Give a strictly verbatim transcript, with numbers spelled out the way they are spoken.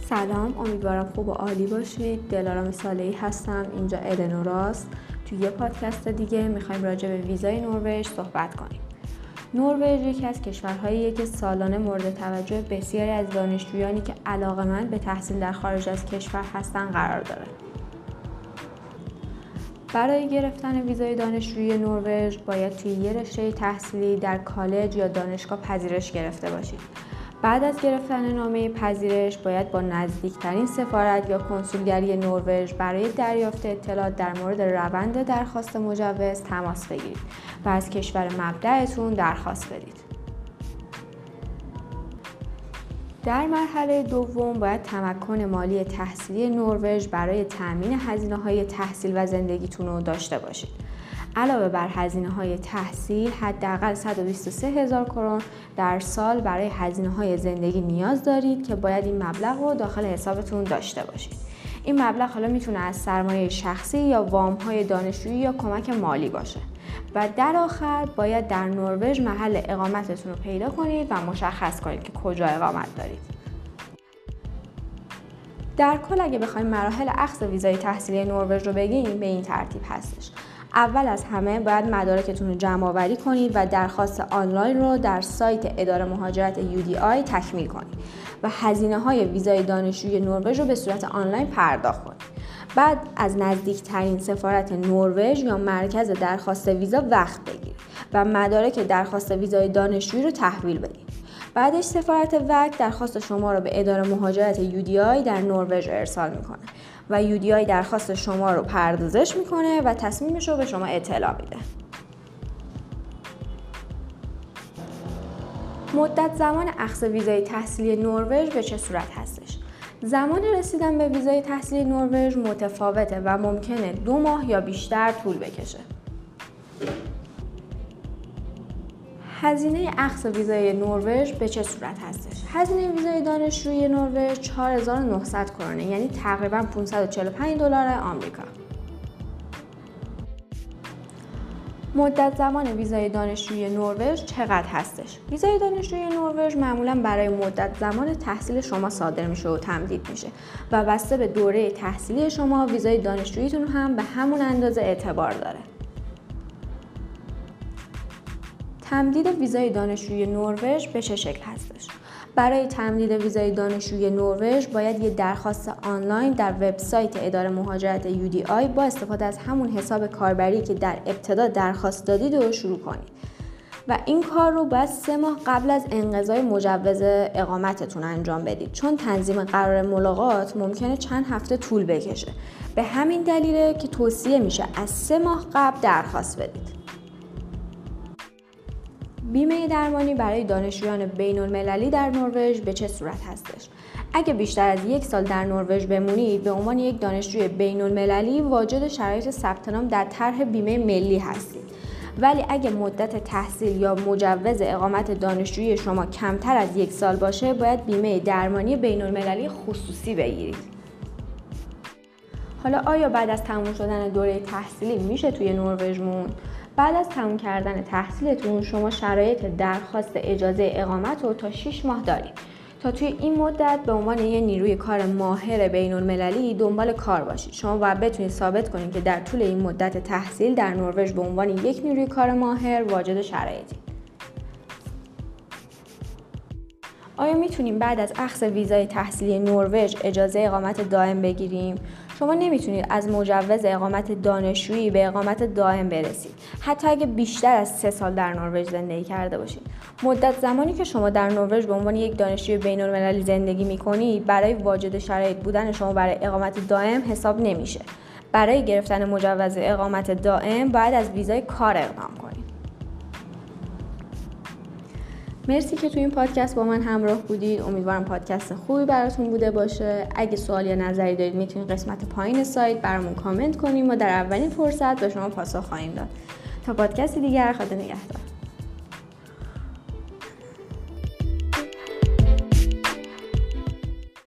سلام، امیدوارم خوب و عالی باشید. دلارام صالحی هستم. اینجا ادنوراست. توی یه پادکست دیگه میخوایم راجع به ویزای نروژ صحبت کنیم. نروژ یکی از کشورهاییه که سالانه مورد توجه بسیاری از دانشجویانی که علاقه‌مند به تحصیل در خارج از کشور هستن قرار داره. برای گرفتن ویزای دانشجویی نروژ باید توی یه رشته تحصیلی در کالج یا دانشگاه پذیرش گرفته باشید. بعد از گرفتن نامه پذیرش باید با نزدیکترین سفارت یا کنسولگری نروژ برای دریافت اطلاعات در مورد روند درخواست مجوز تماس بگیرید و از کشور مبدأتون درخواست بدید. در مرحله دوم باید تمکن مالی تحصیلی نروژ برای تأمین هزینه‌های تحصیل و زندگیتون رو داشته باشید. علاوه بر هزینه‌های تحصیل، حداقل صد و بیست و سه هزار کرون در سال برای هزینه‌های زندگی نیاز دارید که باید این مبلغ رو داخل حسابتون داشته باشید. این مبلغ حالا میتونه از سرمایه شخصی یا وام‌های دانشجویی یا کمک مالی باشه. و در آخر باید در نروژ محل اقامتتون رو پیدا کنید و مشخص کنید که کجا اقامت دارید. در کل اگه بخوایم مراحل اخذ ویزای تحصیلی نروژ رو بگیم به این ترتیب هستش. اول از همه باید مدارکتون رو جمع آوری کنید و درخواست آنلاین رو در سایت اداره مهاجرت یو دی آی تکمیل کنید و هزینه‌های ویزای دانشجویی نروژ رو به صورت آنلاین پرداخت کنید. بعد از نزدیکترین سفارت نروژ یا مرکز درخواست ویزا وقت بگیرید و مدارک درخواست ویزای دانشجویی رو تحویل بدید. بعدش سفارت وک درخواست شما رو به اداره مهاجرت یو دی آی در نروژ ارسال میکنه و یو دی آی درخواست شما رو پردازش میکنه و تصمیمش رو به شما اطلاع میده. مدت زمان اخذ ویزای تحصیلی نروژ به چه صورت هستش؟ زمان رسیدن به ویزای تحصیلی نروژ متفاوته و ممکنه دو ماه یا بیشتر طول بکشه. هزینه اخذ ویزای نروژ به چه صورت هستش؟ هزینه ویزای دانشجویی نروژ چهار هزار و نهصد کرونه، یعنی تقریباً پانصد و چهل و پنج دلار آمریکا. مدت زمان ویزای دانشجویی نروژ چقدر هستش؟ ویزای دانشجویی نروژ معمولاً برای مدت زمان تحصیل شما صادر میشه و تمدید میشه و بسته به دوره تحصیلی شما ویزای دانشجوییتون هم به همون اندازه اعتبار داره. تمدید ویزای دانشجویی نروژ به چه شکل هستش؟ برای تمدید ویزای دانشجویی نروژ باید یه درخواست آنلاین در وبسایت اداره مهاجرت یو دی آی با استفاده از همون حساب کاربری که در ابتدا درخواست دادید رو شروع کنید و این کار رو باید سه ماه قبل از انقضای مجوز اقامتتون انجام بدید، چون تنظیم قرار ملاقات ممکنه چند هفته طول بکشه. به همین دلیله که توصیه میشه از سه ماه قبل درخواست بدید. بیمه درمانی برای دانشجویان بین المللی در نروژ به چه صورت هستش؟ اگه بیشتر از یک سال در نروژ بمونید به عنوان یک دانشجوی بین المللی واجد شرایط ثبت نام در طرح بیمه ملی هستید. ولی اگه مدت تحصیل یا مجوز اقامت دانشجویی شما کمتر از یک سال باشه باید بیمه درمانی بین المللی خصوصی بگیرید. حالا آیا بعد از تموم شدن دوره تحصیلی میشه توی نروژ موند؟ بعد از تموم کردن تحصیلتون شما شرایط درخواست اجازه اقامت رو تا شش ماه دارید تا توی این مدت به عنوان یه نیروی کار ماهر بین المللی دنبال کار باشید. شما باید بتونید ثابت کنید که در طول این مدت تحصیل در نروژ به عنوان یک نیروی کار ماهر واجد شرایطی. آیا میتونیم بعد از اخذ ویزای تحصیلی نروژ اجازه اقامت دائم بگیریم؟ شما نمیتونید از مجوز اقامت دانشجویی به اقامت دائم برسید، حتی اگه بیشتر از سه سال در نروژ زندگی کرده باشید. مدت زمانی که شما در نروژ به عنوان یک دانشجوی بین المللی زندگی میکنید برای واجد شرایط بودن شما برای اقامت دائم حساب نمیشه. برای گرفتن مجوز اقامت دائم باید از ویزای کار اقدام کنید. مرسی که تو این پادکست با من همراه بودید. امیدوارم پادکست خوبی براتون بوده باشه. اگه سوال یا نظری دارید میتونید قسمت پایین سایت برامون کامنت کنیم و در اولین فرصت به شما پاسخ خواهیم داد. تا پادکست دیگر، خدا نگهدار.